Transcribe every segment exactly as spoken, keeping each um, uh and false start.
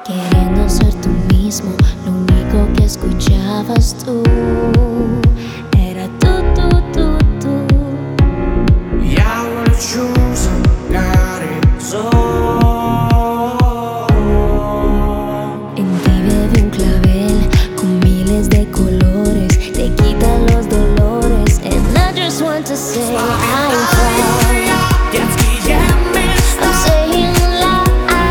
Queriendo ser tú mismo, lo único que escuchabas tú era tú, tú, tú, tú. I wanna choose and got it so. En ti bebe un clavel con miles de colores, te quita los dolores. And I just want to say I'm proud. I'm saying loud,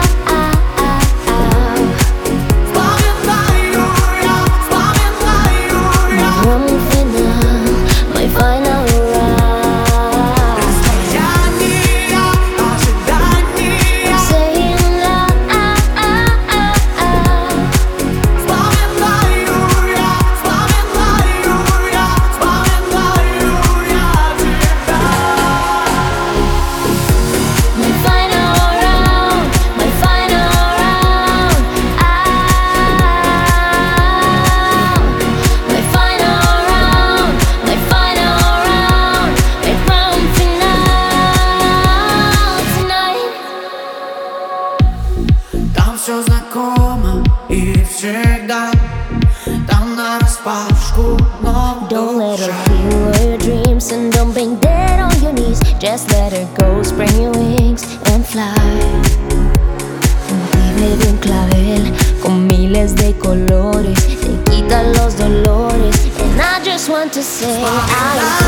my drum final, my final round. I'm saying loud, my final round, my final round, my final round, my final round, my round final tonight. Там все знакомо и всегда. Там на распашку, но Don't let her kill all your dreams, and don't bang dead on your knees. Just let her go, spread your wings and fly. En ti bebe un clavel con miles de colores, te quita los dolores. And I just want to say I